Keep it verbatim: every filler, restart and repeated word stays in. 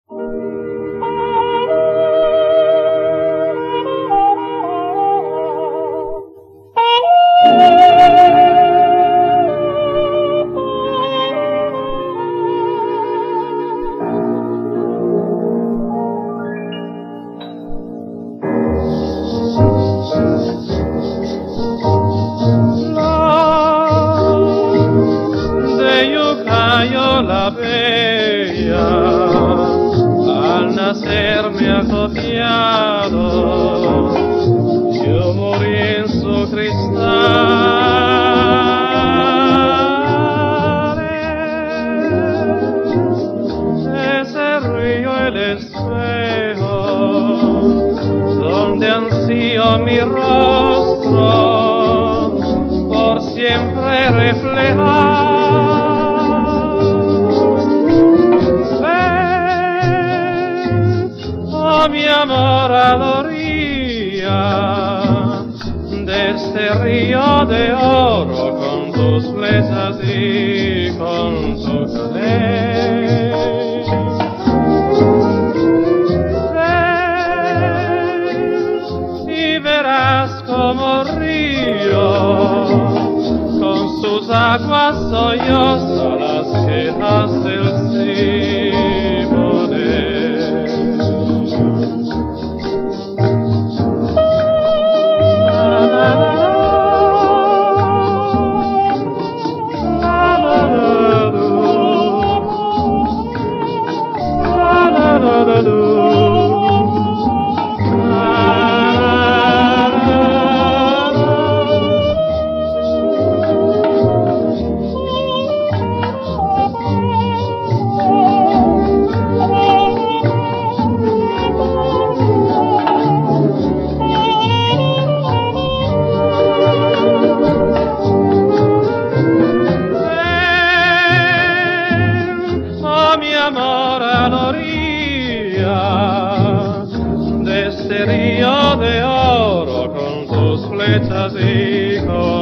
La bella al nacer me ha copiado, yo morí en su cristal. Ese río el espejo donde ansío mi rostro por siempre reflejar. Mi amor a la orilla de este río de oro con tus flechas y con tu calé. Ven y verás como río con sus aguas sollozan las quejas del Siboney. Amor a la orilla de este río de oro con tus flechas y con